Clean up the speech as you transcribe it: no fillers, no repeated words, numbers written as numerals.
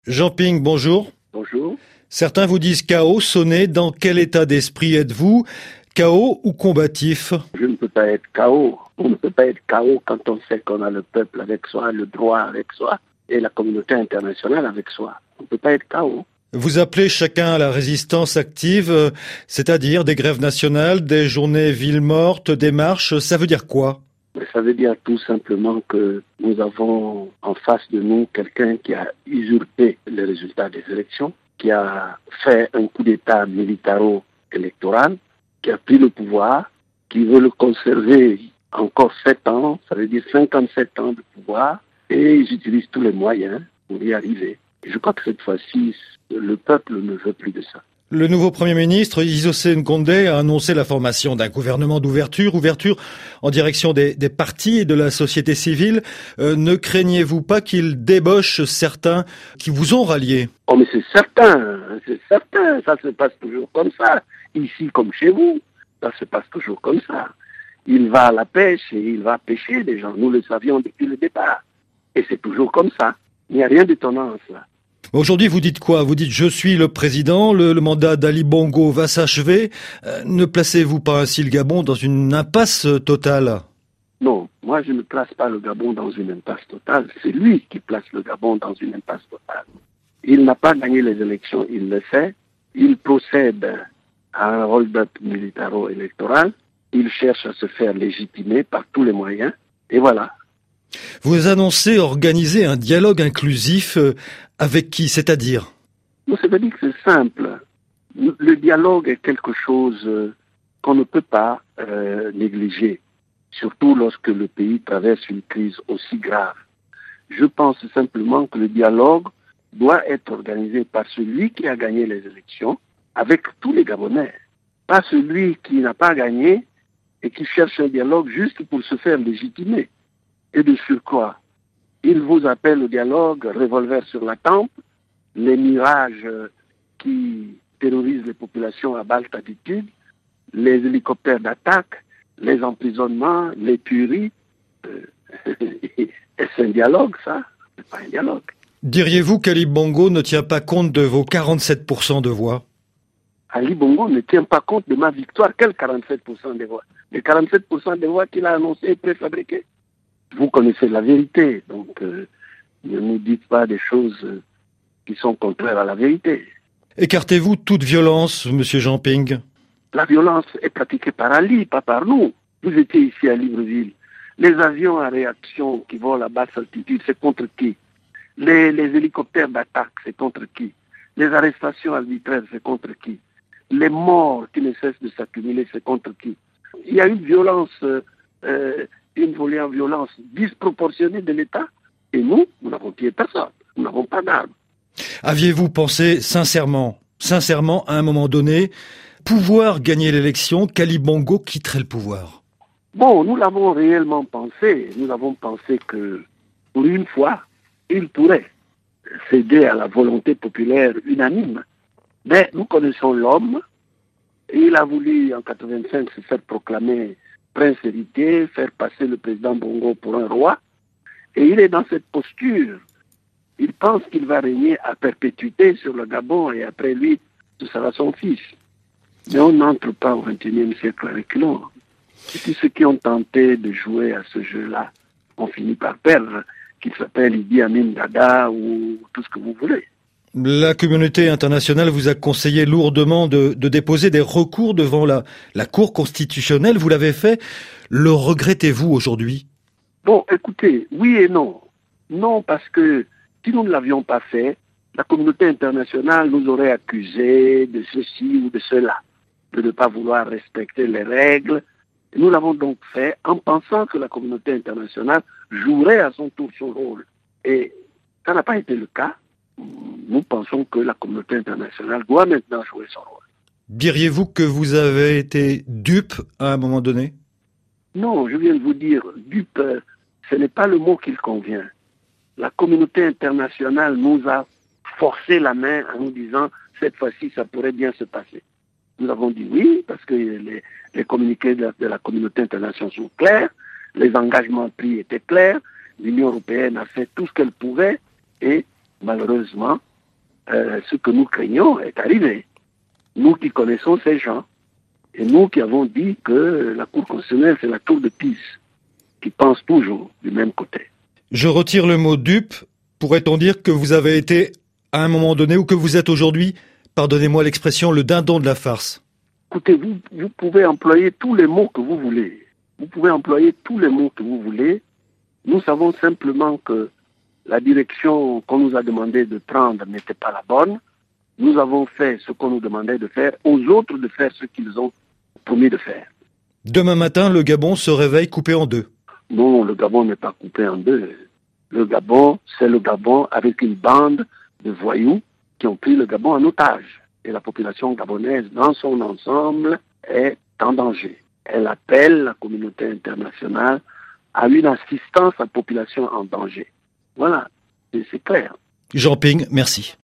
Jean Ping, bonjour. Bonjour. Certains vous disent chaos, sonné. Dans quel état d'esprit êtes-vous? Chaos ou combatif? Je ne peux pas être chaos. On ne peut pas être chaos quand on sait qu'on a le peuple avec soi, le droit avec soi et la communauté internationale avec soi. On ne peut pas être chaos. Vous appelez chacun à la résistance active, c'est-à-dire des grèves nationales, des journées villes mortes, des marches. Ça veut dire quoi? Ça veut dire tout simplement que nous avons en face de nous quelqu'un qui a usurpé les résultats des élections, qui a fait un coup d'État militaro-électoral, qui a pris le pouvoir, qui veut le conserver encore 7 ans, ça veut dire 57 ans de pouvoir, et ils utilisent tous les moyens pour y arriver. Je crois que cette fois-ci, le peuple ne veut plus de ça. Le nouveau Premier ministre, Izo Condé, a annoncé la formation d'un gouvernement d'ouverture, ouverture en direction des partis et de la société civile. Ne craignez-vous pas qu'il débauche certains qui vous ont rallié? Oh mais c'est certain, ça se passe toujours comme ça, ici comme chez vous, ça se passe toujours comme ça. Il va à la pêche et il va pêcher des gens, nous le savions depuis le départ. Et c'est toujours comme ça, il n'y a rien d'étonnant à cela. Aujourd'hui, vous dites quoi? Vous dites « je suis le président, le mandat d'Ali Bongo va s'achever ». Ne placez-vous pas ainsi le Gabon dans une impasse totale? Non, moi je ne place pas le Gabon dans une impasse totale, c'est lui qui place le Gabon dans une impasse totale. Il n'a pas gagné les élections, il le sait. Il procède à un hold-up militaro-électoral. Il cherche à se faire légitimer par tous les moyens. Et voilà. Vous annoncez organiser un dialogue inclusif avec qui, c'est-à-dire? Ça veut dire que c'est simple. Le dialogue est quelque chose qu'on ne peut pas négliger, surtout lorsque le pays traverse une crise aussi grave. Je pense simplement que le dialogue doit être organisé par celui qui a gagné les élections avec tous les Gabonais, pas celui qui n'a pas gagné et qui cherche un dialogue juste pour se faire légitimer. Et de surcroît, il vous appelle au dialogue, revolver sur la tempe, les mirages qui terrorisent les populations à basse altitude, les hélicoptères d'attaque, les emprisonnements, les tueries. Est-ce un dialogue, ça? C'est pas un dialogue. Diriez-vous qu'Ali Bongo ne tient pas compte de vos 47% de voix? Ali Bongo ne tient pas compte de ma victoire. Quel 47% des voix? Les 47% des voix qu'il a annoncées préfabriquées. Vous connaissez la vérité, donc ne nous dites pas des choses qui sont contraires à la vérité. Écartez-vous toute violence, Monsieur Jean Ping? La violence est pratiquée par Ali, pas par nous. Vous étiez ici à Libreville. Les avions à réaction qui volent à basse altitude, c'est contre qui? Les hélicoptères d'attaque, c'est contre qui? Les arrestations arbitraires, c'est contre qui? Les morts qui ne cessent de s'accumuler, c'est contre qui? Il y a une violence, une violence disproportionnée de l'État. Et nous n'avons tué personne. Nous n'avons pas d'armes. Aviez-vous pensé sincèrement, à un moment donné, pouvoir gagner l'élection, qu'Ali Bongo quitterait le pouvoir? Bon, nous l'avons réellement pensé. Nous avons pensé que, pour une fois, il pourrait céder à la volonté populaire unanime. Mais nous connaissons l'homme. Et il a voulu, en 85, se faire proclamer prince héritier, faire passer le président Bongo pour un roi. Et il est dans cette posture. Il pense qu'il va régner à perpétuité sur le Gabon et après lui, ce sera son fils. Mais on n'entre pas au XXIe siècle avec l'or. Et tous ceux qui ont tenté de jouer à ce jeu-là ont fini par perdre, qu'il s'appelle Idi Amin Dada ou tout ce que vous voulez. La communauté internationale vous a conseillé lourdement de déposer des recours devant la Cour constitutionnelle. Vous l'avez fait. Le regrettez-vous aujourd'hui? Bon, écoutez, oui et non. Non, parce que si nous ne l'avions pas fait, la communauté internationale nous aurait accusés de ceci ou de cela, de ne pas vouloir respecter les règles. Et nous l'avons donc fait en pensant que la communauté internationale jouerait à son tour son rôle. Et ça n'a pas été le cas. Nous pensons que la communauté internationale doit maintenant jouer son rôle. Diriez-vous que vous avez été dupe à un moment donné? Non, je viens de vous dire, dupe, ce n'est pas le mot qu'il convient. La communauté internationale nous a forcé la main en nous disant cette fois-ci ça pourrait bien se passer. Nous avons dit oui parce que les communiqués de la communauté internationale sont clairs, les engagements pris étaient clairs, l'Union européenne a fait tout ce qu'elle pouvait et malheureusement ce que nous craignons est arrivé. Nous qui connaissons ces gens, et nous qui avons dit que la Cour constitutionnelle, c'est la tour de Pise, qui pense toujours du même côté. Je retire le mot dupe. Pourrait-on dire que vous avez été, à un moment donné, ou que vous êtes aujourd'hui, pardonnez-moi l'expression, le dindon de la farce? Écoutez, vous pouvez employer tous les mots que vous voulez. Vous pouvez employer tous les mots que vous voulez. Nous savons simplement que la direction qu'on nous a demandé de prendre n'était pas la bonne. Nous avons fait ce qu'on nous demandait de faire, aux autres de faire ce qu'ils ont promis de faire. Demain matin, le Gabon se réveille coupé en deux. Non, le Gabon n'est pas coupé en deux. Le Gabon, c'est le Gabon avec une bande de voyous qui ont pris le Gabon en otage. Et la population gabonaise, dans son ensemble, est en danger. Elle appelle la communauté internationale à une assistance à la population en danger. Voilà, c'est clair. Jean Ping, merci.